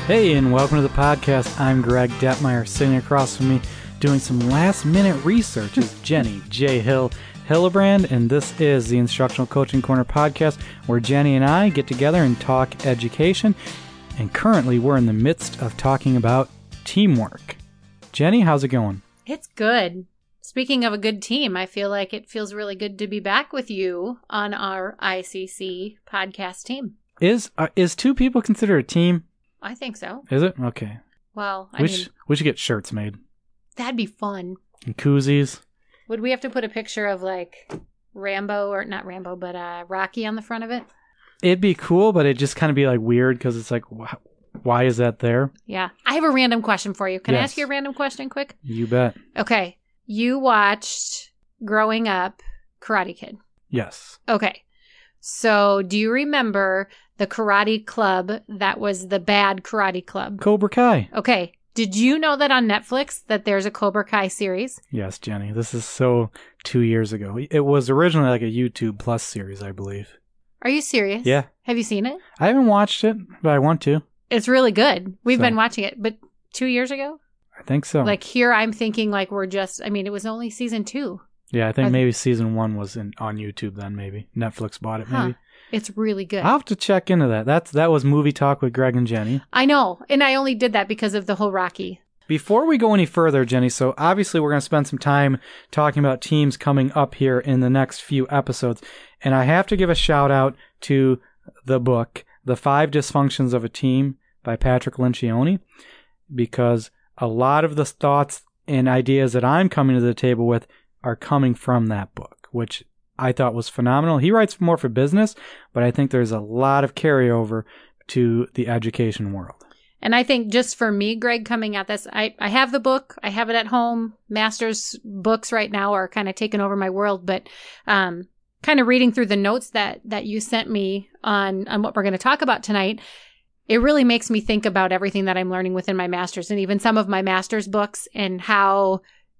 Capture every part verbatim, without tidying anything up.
Hey, and welcome to the podcast. I'm Greg Detmeyer. Sitting across from me doing some last-minute research is Jenny J. Hill Hillebrand, and this is the Instructional Coaching Corner podcast, where Jenny and I get together and talk education, and currently we're in the midst of talking about teamwork. Jenny, how's it going? It's good. Speaking of a good team, I feel like it feels really good to be back with you on our I C C podcast team. Is uh, is two people considered a team? I think so. Is it? Okay. Well, I we mean... Sh- we should get shirts made. That'd be fun. And koozies. Would we have to put a picture of, like, Rambo, or not Rambo, but uh, Rocky on the front of it? It'd be cool, but it'd just kind of be, like, weird, because it's like, wh- why is that there? Yeah. I have a random question for you. Can Yes. I ask you a random question quick? You bet. Okay. You watched, growing up, Karate Kid. Yes. Okay. So, do you remember the karate club that was the bad karate club? Cobra Kai. Okay. Did you know that on Netflix that there's a Cobra Kai series? Yes, Jenny. This is so two years ago. It was originally like a YouTube Plus series, I believe. Are you serious? Yeah. Have you seen it? I haven't watched it, but I want to. It's really good. We've So- been watching it, but two years ago? I think so. Like here I'm thinking like we're just, I mean, it was only season two. yeah, I think Are- maybe season one was in, on YouTube then, maybe. Netflix bought it, Huh. maybe. It's really good. I'll have to check into that. That's That was Movie Talk with Greg and Jenny. I know. And I only did that because of the whole Rocky. Before we go any further, Jenny, so obviously we're going to spend some time talking about teams coming up here in the next few episodes. And I have to give a shout out to the book, The Five Dysfunctions of a Team by Patrick Lencioni, because a lot of the thoughts and ideas that I'm coming to the table with are coming from that book, which I thought was phenomenal. He writes more for business, but I think there's a lot of carryover to the education world. And I think just for me, Greg, coming at this, I, I have the book. I have it at home. Master's books right now are kind of taking over my world. But um, kind of reading through the notes that, that you sent me on, on what we're going to talk about tonight, it really makes me think about everything that I'm learning within my master's and even some of my master's books and how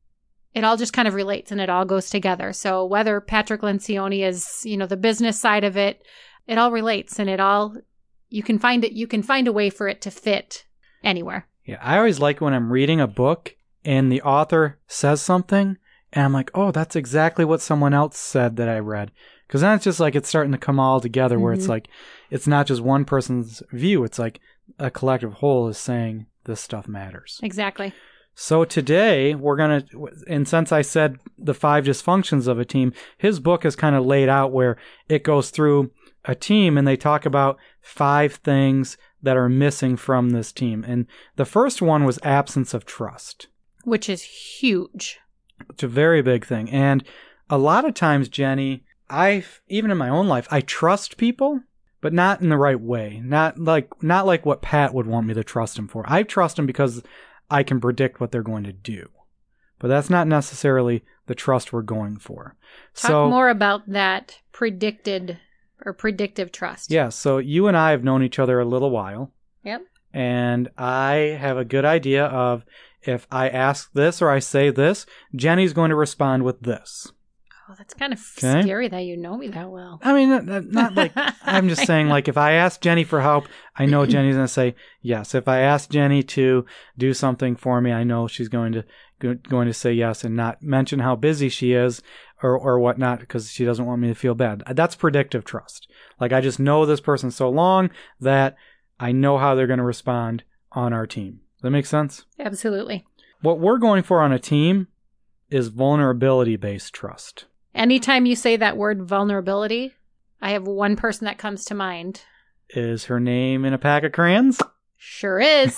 it all just kind of relates and it all goes together. So whether Patrick Lencioni is, you know, the business side of it, it all relates and it all... You can find it. You can find a way for it to fit anywhere. Yeah, I always like when I'm reading a book and the author says something, and I'm like, oh, that's exactly what someone else said that I read. Because then it's just like it's starting to come all together where mm-hmm. it's like, it's not just one person's view. It's like a collective whole is saying this stuff matters. Exactly. So today we're going to, and since I said the five dysfunctions of a team, his book is kind of laid out where it goes through a team and they talk about five things that are missing from this team. And the first one was absence of trust. Which is huge. It's a very big thing. And a lot of times, Jenny, I even in my own life, I trust people, but not in the right way. Not like not like what Pat would want me to trust him for. I trust him because I can predict what they're going to do. But that's not necessarily the trust we're going for. Talk so, more about that predicted or predictive trust. Yeah, so you and I have known each other a little while. Yep. And I have a good idea of if I ask this or I say this, Jenny's going to respond with this. Oh, that's kind of Okay. scary that you know me that well. I mean, not, not like, I'm just saying, like, if I ask Jenny for help, I know Jenny's going to say yes. If I ask Jenny to do something for me, I know she's going to go, going to say yes and not mention how busy she is or, or whatnot because she doesn't want me to feel bad. That's predictive trust. Like, I just know this person so long that I know how they're going to respond on our team. Does that make sense? Absolutely. What we're going for on a team is vulnerability-based trust. Anytime you say that word vulnerability, I have one person that comes to mind. Is her name in a pack of crayons? Sure is.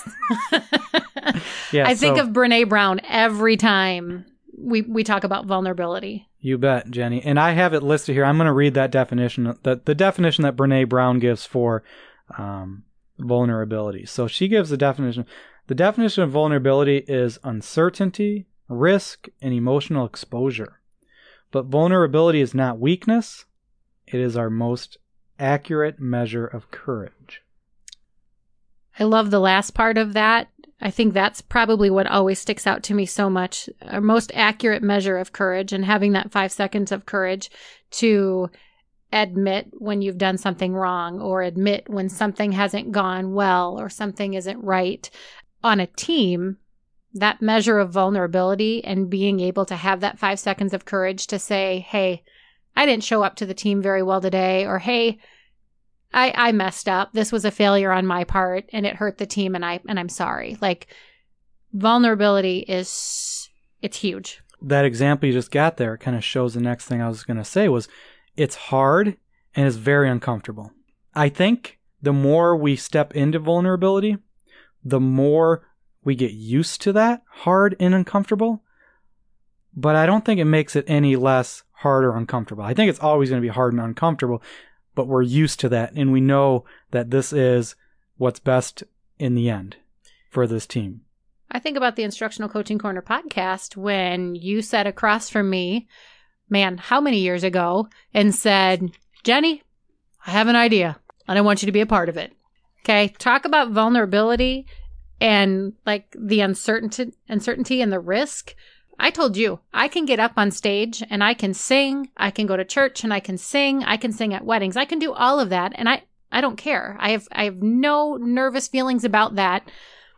Yeah, I think so, of Brene Brown every time we, we talk about vulnerability. You bet, Jenny. And I have it listed here. I'm going to read that definition, the, the definition that Brene Brown gives for um, vulnerability. So she gives the definition. The definition of vulnerability is uncertainty, risk, and emotional exposure. But vulnerability is not weakness. It is our most accurate measure of courage. I love the last part of that. I think that's probably what always sticks out to me so much. Our most accurate measure of courage and having that five seconds of courage to admit when you've done something wrong or admit when something hasn't gone well or something isn't right. On a team, that measure of vulnerability and being able to have that five seconds of courage to say, hey, I didn't show up to the team very well today, or hey, I, I messed up. This was a failure on my part and it hurt the team and I and I'm sorry. Like, vulnerability is, it's huge. That example you just got there kind of shows the next thing I was going to say was it's hard and it's very uncomfortable. I think the more we step into vulnerability, the more we get used to that hard and uncomfortable. But I don't think it makes it any less hard or uncomfortable. I think it's always going to be hard and uncomfortable, but we're used to that. And we know that this is what's best in the end for this team. I think about the Instructional Coaching Corner podcast when you sat across from me, man, how many years ago, and said, Jenny, I have an idea and I want you to be a part of it. Okay. Talk about vulnerability and like the uncertainty, uncertainty and the risk. I told you, I can get up on stage and I can sing. I can go to church and I can sing. I can sing at weddings. I can do all of that. And I, I don't care. I have, I have no nervous feelings about that.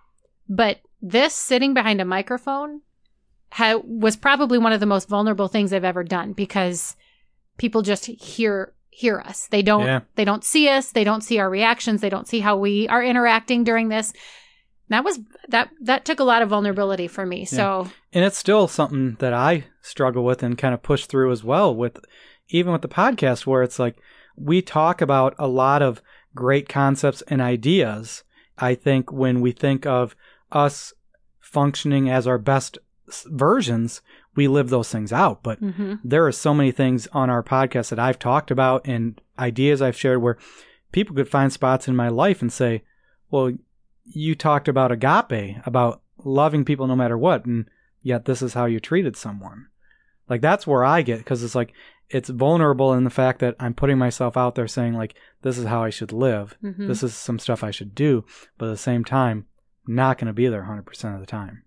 But this sitting behind a microphone ha- was probably one of the most vulnerable things I've ever done because people just hear hear us. They don't yeah. they don't see us. They don't see our reactions. They don't see how we are interacting during this. That was that that took a lot of vulnerability for me. Yeah. So and it's still something that I struggle with and kind of push through as well with even with the podcast where it's like we talk about a lot of great concepts and ideas. I think when we think of us functioning as our best versions, we live those things out. But mm-hmm. there are so many things on our podcast that I've talked about and ideas I've shared where people could find spots in my life and say, well, you talked about agape, about loving people no matter what, and yet this is how you treated someone. Like, that's where I get, because it's like, it's vulnerable in the fact that I'm putting myself out there saying, like, this is how I should live. Mm-hmm. This is some stuff I should do. But at the same time, I'm not going to be there one hundred percent of the time.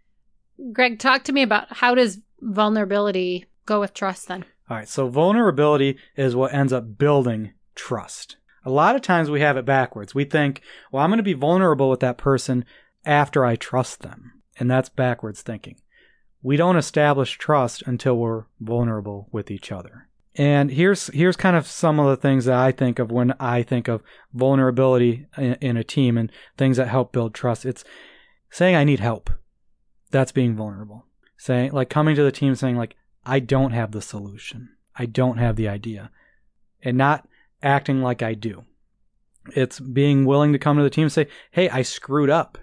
Greg, talk to me about how does vulnerability go with trust then? All right. So vulnerability is what ends up building trust. A lot of times we have it backwards. We think, well, I'm going to be vulnerable with that person after I trust them. And that's backwards thinking. We don't establish trust until we're vulnerable with each other. And here's here's kind of some of the things that I think of when I think of vulnerability in, in a team and things that help build trust. It's saying I need help. That's being vulnerable. Saying, like, coming to the team saying, like, I don't have the solution. I don't have the idea. And not acting like I do. It's being willing to come to the team and say, hey, I screwed up.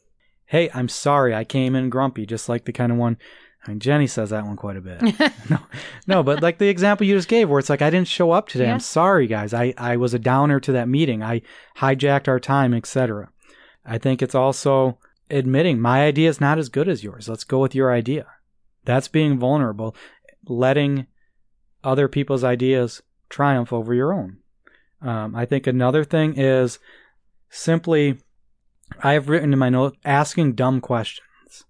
Hey, I'm sorry. I came in grumpy, just like the kind of one. I mean, Jenny says that one quite a bit. no, no, but like the example you just gave where it's like, I didn't show up today. Yeah. I'm sorry, guys. I, I was a downer to that meeting. I hijacked our time, et cetera. I think it's also admitting my idea is not as good as yours. Let's go with your idea. That's being vulnerable, letting other people's ideas triumph over your own. Um, I think another thing is simply, I have written in my note, asking dumb questions.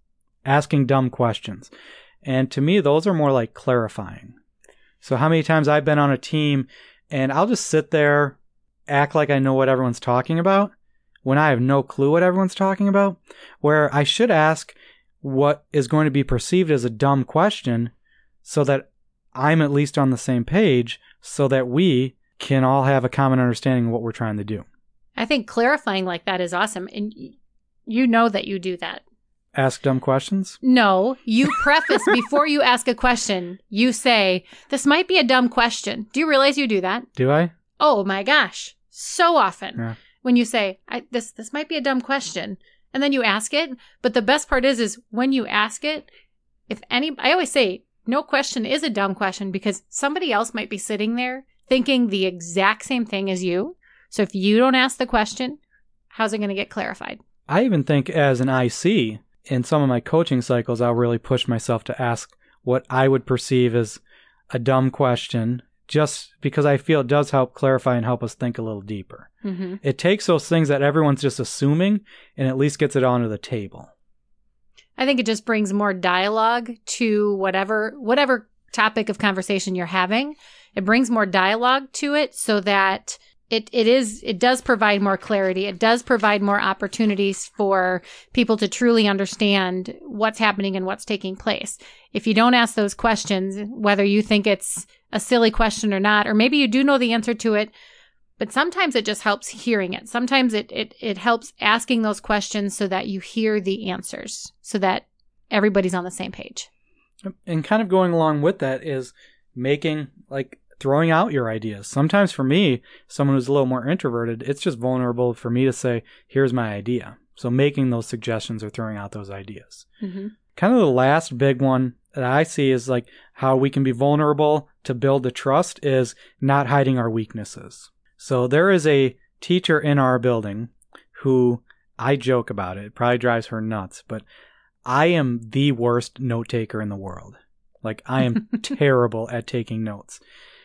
Asking dumb questions. And to me, those are more like clarifying. So how many times I've been on a team and I'll just sit there, act like I know what everyone's talking about when I have no clue what everyone's talking about, where I should ask what is going to be perceived as a dumb question so that I'm at least on the same page so that we can all have a common understanding of what we're trying to do. I think clarifying like that is awesome. And you know that you do that. Ask dumb questions? No, you preface before you ask a question. You say, this might be a dumb question. Do you realize you do that? Do I? Oh my gosh. So often. Yeah. When you say, I, this this might be a dumb question. And then you ask it. But the best part is, is when you ask it, if any, I always say, no question is a dumb question because somebody else might be sitting there thinking the exact same thing as you. So if you don't ask the question, how's it going to get clarified? I even think as an I C, in some of my coaching cycles, I'll really push myself to ask what I would perceive as a dumb question, just because I feel it does help clarify and help us think a little deeper. Mm-hmm. It takes those things that everyone's just assuming and at least gets it onto the table. I think it just brings more dialogue to whatever whatever topic of conversation you're having. It brings more dialogue to it so that it, it is, it does provide more clarity. It does provide more opportunities for people to truly understand what's happening and what's taking place. If you don't ask those questions, whether you think it's a silly question or not, or maybe you do know the answer to it, but sometimes it just helps hearing it. Sometimes it, it, it helps asking those questions so that you hear the answers, so that everybody's on the same page. And kind of going along with that is making, like, throwing out your ideas. Sometimes for me, someone who's a little more introverted, it's just vulnerable for me to say, here's my idea. So making those suggestions or throwing out those ideas. Mm-hmm. Kind of the last big one that I see is like how we can be vulnerable to build the trust is not hiding our weaknesses. So there is a teacher in our building who, I joke about it, it probably drives her nuts, but I am the worst note taker in the world. Like, I am terrible at taking notes.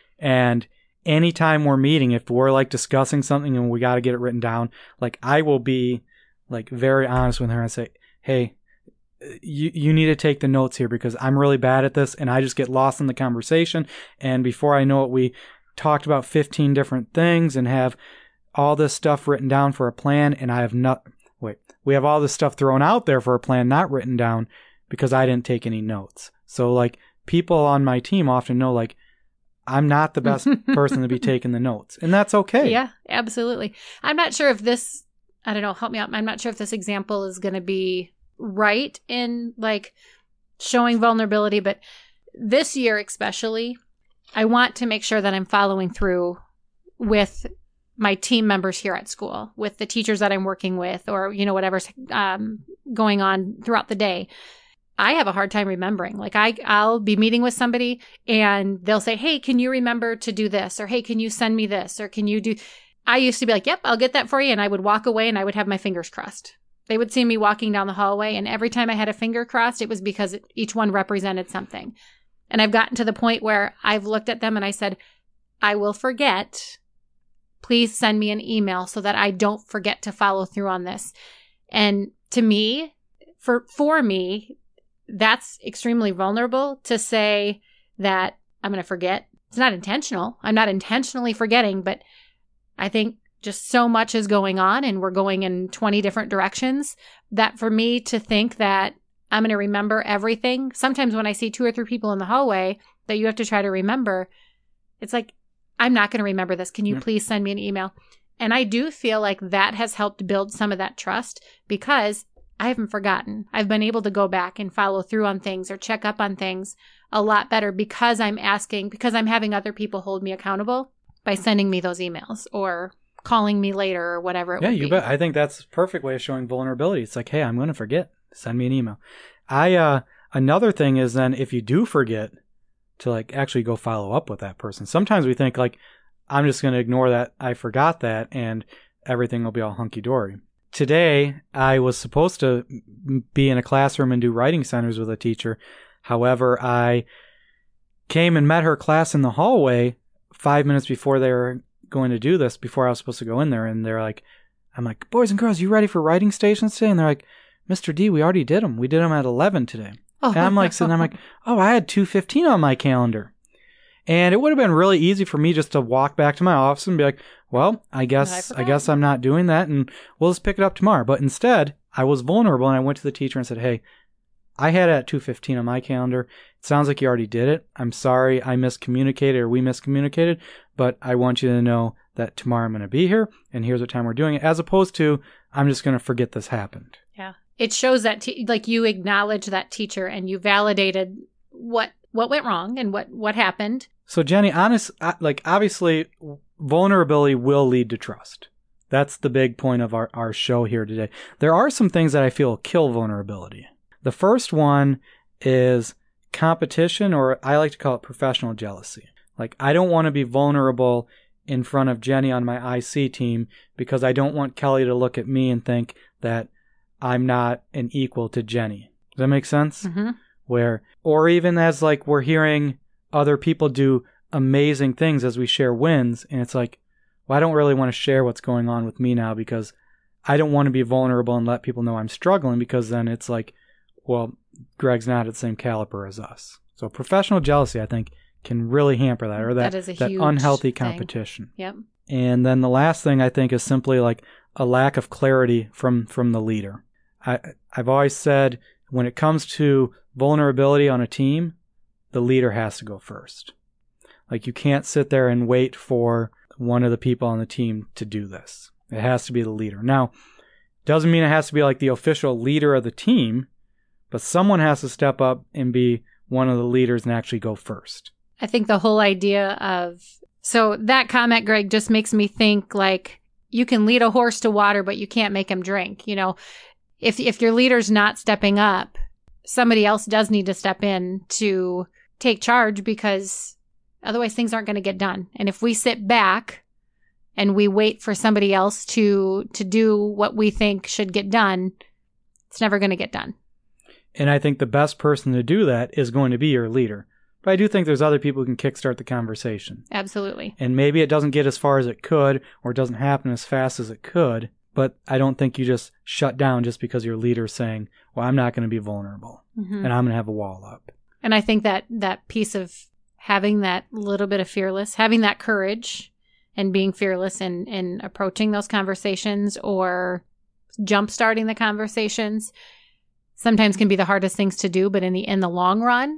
And anytime we're meeting, if we're like discussing something and we got to get it written down, like I will be like very honest with her and say, hey, you, you need to take the notes here because I'm really bad at this and I just get lost in the conversation. And before I know it, we talked about fifteen different things and have all this stuff written down for a plan. And I have not, wait, we have all this stuff thrown out there for a plan, not written down because I didn't take any notes. So like people on my team often know like, I'm not the best person to be taking the notes. And that's okay. Yeah, absolutely. I'm not sure if this, I don't know, help me out. I'm not sure if this example is going to be right in like showing vulnerability, but this year especially, I want to make sure that I'm following through with my team members here at school, with the teachers that I'm working with, or, you know, whatever's um, going on throughout the day. I have a hard time remembering. Like I, I'll be meeting with somebody and they'll say, hey, can you remember to do this? Or, hey, can you send me this? Or can you do, I used to be like, yep, I'll get that for you. And I would walk away and I would have my fingers crossed. They would see me walking down the hallway. And every time I had a finger crossed, it was because it, each one represented something. And I've gotten to the point where I've looked at them and I said, I will forget. Please send me an email so that I don't forget to follow through on this. And to me, for, for me, that's extremely vulnerable to say that I'm going to forget. It's not intentional. I'm not intentionally forgetting, but I think just so much is going on and we're going in twenty different directions that for me to think that I'm going to remember everything. Sometimes when I see two or three people in the hallway that you have to try to remember, it's like, I'm not going to remember this. Can you please send me an email? And I do feel like that has helped build some of that trust because I haven't forgotten. I've been able to go back and follow through on things or check up on things a lot better because I'm asking, because I'm having other people hold me accountable by sending me those emails or calling me later or whatever it yeah, would you be. bet. I think that's a perfect way of showing vulnerability. It's like, hey, I'm going to forget. Send me an email. I uh, another thing is then if you do forget to like actually go follow up with that person. Sometimes we think like, I'm just going to ignore that. I forgot that and everything will be all hunky-dory. Today, I was supposed to be in a classroom and do writing centers with a teacher. However, I came and met her class in the hallway five minutes before they were going to do this, before I was supposed to go in there. And they're like, I'm like, boys and girls, you ready for writing stations today? And they're like, Mister D, we already did them. We did them at eleven today. Oh. And I'm like, so I'm like, oh, I had two fifteen on my calendar. And it would have been really easy for me just to walk back to my office and be like, well, I guess I, I guess I'm not doing that and we'll just pick it up tomorrow. But instead, I was vulnerable and I went to the teacher and said, hey, I had it at two fifteen on my calendar. It sounds like you already did it. I'm sorry I miscommunicated or we miscommunicated, but I want you to know that tomorrow I'm going to be here and here's what time we're doing it, as opposed to I'm just going to forget this happened. Yeah. It shows that te- like you acknowledge that teacher and you validated what what went wrong and what, what happened. So Jenny, honest, like obviously vulnerability will lead to trust. That's the big point of our, our show here today. There are some things that I feel kill vulnerability. The first one is competition, or I like to call it professional jealousy. Like I don't want to be vulnerable in front of Jenny on my I C team because I don't want Kelly to look at me and think that I'm not an equal to Jenny. Does that make sense? Mm-hmm. Where, or even as like we're hearing other people do amazing things as we share wins, and it's like, well, I don't really want to share what's going on with me now because I don't want to be vulnerable and let people know I'm struggling, because then it's like, well, Greg's not at the same caliber as us. So professional jealousy, I think, can really hamper that, or that, That is a that huge unhealthy thing. competition. Yep. And then the last thing I think is simply like a lack of clarity from, from the leader. I, I've always said when it comes to vulnerability on a team, the leader has to go first. Like you can't sit there and wait for one of the people on the team to do this. It has to be the leader. Now, doesn't mean it has to be like the official leader of the team, but someone has to step up and be one of the leaders and actually go first. I think the whole idea of, so that comment, Greg, just makes me think like you can lead a horse to water, but you can't make him drink. You know, if if your leader's not stepping up, somebody else does need to step in to take charge, because otherwise things aren't going to get done. And if we sit back and we wait for somebody else to to do what we think should get done, it's never going to get done. And I think the best person to do that is going to be your leader. But I do think there's other people who can kickstart the conversation. Absolutely. And maybe it doesn't get as far as it could, or it doesn't happen as fast as it could, but I don't think you just shut down just because your leader's saying, well, I'm not going to be vulnerable, Mm-hmm. and I'm going to have a wall up. And I think that that piece of having that little bit of fearless, having that courage and being fearless in, in approaching those conversations or jump-starting the conversations sometimes can be the hardest things to do, but in the in the long run,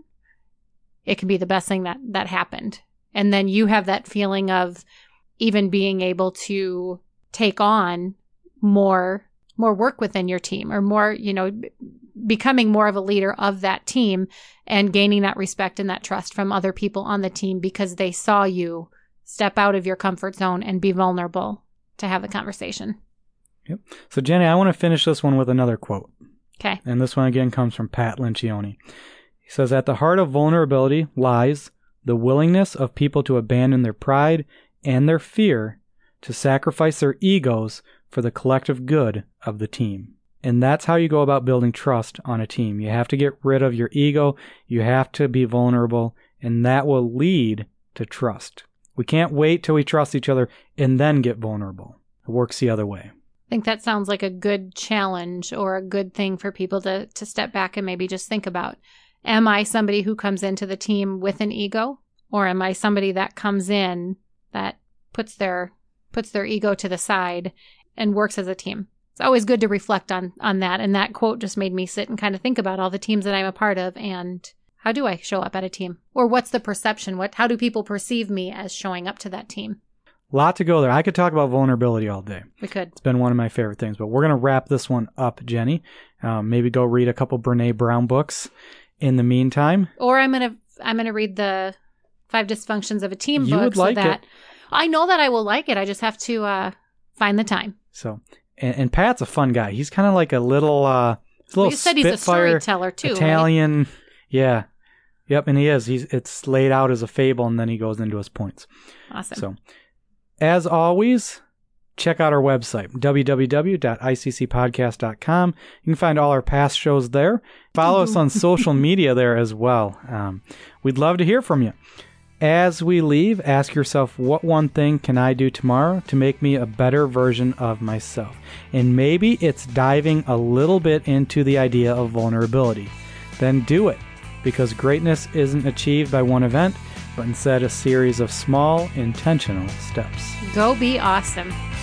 it can be the best thing that, that happened. And then you have that feeling of even being able to take on more more work within your team, or more, you know, becoming more of a leader of that team and gaining that respect and that trust from other people on the team because they saw you step out of your comfort zone and be vulnerable to have the conversation. Yep. So, Jenny, I want to finish this one with another quote. Okay. And this one again comes from Pat Lencioni. He says, "At the heart of vulnerability lies the willingness of people to abandon their pride and their fear to sacrifice their egos for the collective good of the team." And that's how you go about building trust on a team. You have to get rid of your ego. You have to be vulnerable, and that will lead to trust. We can't wait till we trust each other and then get vulnerable. It works the other way. I think that sounds like a good challenge or a good thing for people to, to step back and maybe just think about. Am I somebody who comes into the team with an ego, or am I somebody that comes in that puts their puts their ego to the side and works as a team? It's always good to reflect on on that. And that quote just made me sit and kind of think about all the teams that I'm a part of and how do I show up at a team? Or what's the perception? What how do people perceive me as showing up to that team? A lot to go there. I could talk about vulnerability all day. We could. It's been one of my favorite things. But we're going to wrap this one up, Jenny. Um, maybe go read a couple Brene Brown books in the meantime. Or I'm gonna I'm gonna read the Five Dysfunctions of a Team You book would so like that it. I know that I will like it. I just have to uh, find the time. So, and, and Pat's a fun guy. He's kind of like a little, uh, he's a little Well, you said he's a Spitfire storyteller too, Italian. Right? Yeah. Yep. And he is. He's, it's laid out as a fable, and then he goes into his points. Awesome. So, as always, check out our website, w w w dot i c c podcast dot com. You can find all our past shows there. Follow us on social media there as well. Um, we'd love to hear from you. As we leave, ask yourself, what one thing can I do tomorrow to make me a better version of myself? And maybe it's diving a little bit into the idea of vulnerability. Then do it, because greatness isn't achieved by one event, but instead a series of small, intentional steps. Go be awesome.